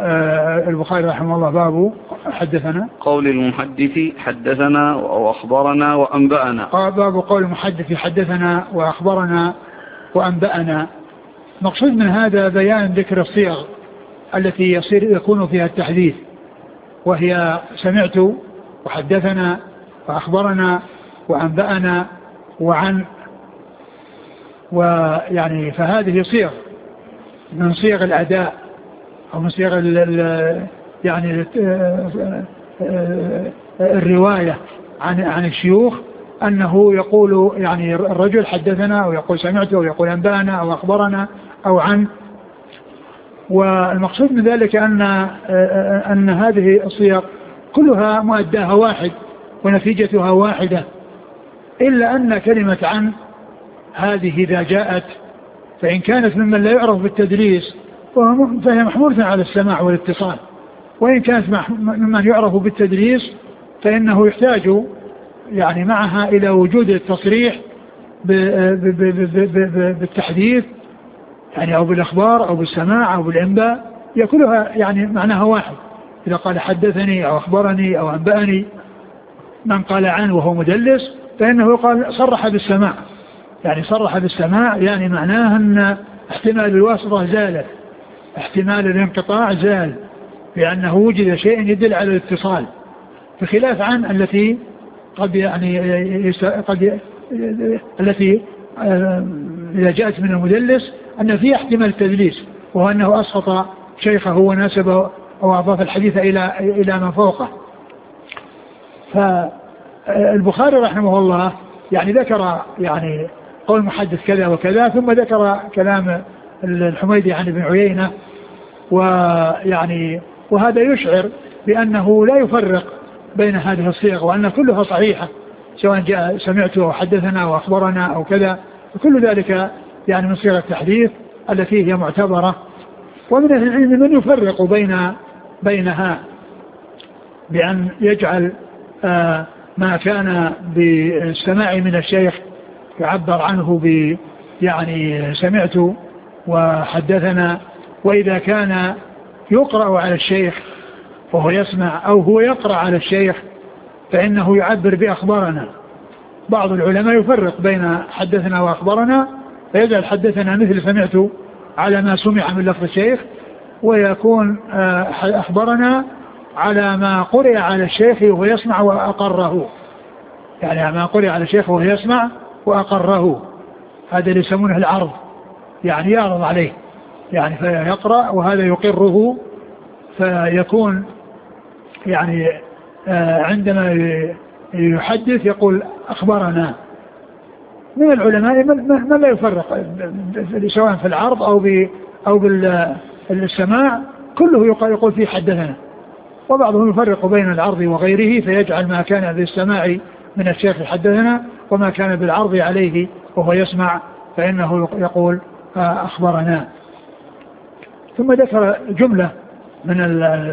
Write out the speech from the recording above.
البخاري رحمه الله باب حدثنا قول المحدث حدثنا وأخبرنا وأنبأنا. باب قول المحدث حدثنا وأخبرنا وأنبأنا. مقصود من هذا بيان ذكر الصيغ التي يكون فيها التحديث، وهي سمعت وحدثنا وأخبرنا وأنبأنا وعن، ويعني فهذه صيغ من صيغ الأداء أو من صيغ يعني الرواية عن الشيوخ، أنه يقول يعني الرجل حدثنا أو يقول سمعت أو يقول أنبأنا أو أخبرنا أو عن. والمقصود من ذلك أن هذه الصيغ كلها مؤداها واحد ونتيجتها واحدة، إلا أن كلمة عن هذه إذا جاءت فإن كانت ممن لا يعرف بالتدليس فهي محمولة على السماع والاتصال، وإن كانت ممن يعرف بالتدليس فإنه يحتاج يعني معها إلى وجود التصريح بالتحديث يعني أو بالأخبار أو بالسماع أو بالإنباء، كلها يعني معناها واحد. إذا قال حدثني أو أخبرني أو أنبأني من قال عنه وهو مدلس فإنه يقال صرح بالسماع، يعني صرح بالسماع يعني معناها أن احتمال الواسطة زالت، احتمال الانقطاع زال، لأنه وجد شيء يدل على الاتصال، بخلاف عن التي قد يعني التي إذا جاءت من المدلس أن فيها احتمال التدليس، وهو أنه أسقط شيخه وناسبه أو أضاف الحديث إلى من فوقه. فالبخاري رحمه الله يعني ذكر يعني قول محدث كذا وكذا، ثم ذكر كلام الحميدي عن ابن عيينة، ويعني وهذا يشعر بأنه لا يفرق بين هذه الصيغ وأن كلها صحيحة، سواء جاء سمعت أو حدثنا أو أخبرنا أو كذا، وكل ذلك يعني من صيغ التحديث التي هي معتبرة. ومن أهل العلم من يفرق بينها بأن يجعل ما كان بالسماع من الشيخ يعبر عنه يعني سمعت وحدثنا، وإذا كان يقرأ على الشيخ وهو يسمع أو هو يقرأ على الشيخ فإنه يعبر بأخبارنا. بعض العلماء يفرق بين حدثنا وأخبرنا، فيجعل حدثنا مثل سمعت على ما سمع من لفظ الشيخ، ويكون أخبرنا على ما قرئ على الشيخ وهو يسمع وأقره، يعني ما قرئ على الشيخ وهو يسمع وأقره، هذا اللي يسمونه العرض، يعني يعرض عليه، يعني فيقرأ وهذا يقره، فيكون يعني عندما يحدث يقول أخبرنا. من العلماء من لا يفرق سواء في العرض أو بالسماع، كله يقول فيه حدثنا، وبعضهم يفرق بين العرض وغيره فيجعل ما كان بالسماع من الشيخ حدثنا، وما كان بالعرض عليه وهو يسمع فإنه يقول أخبرنا. ثم ذكر جملة من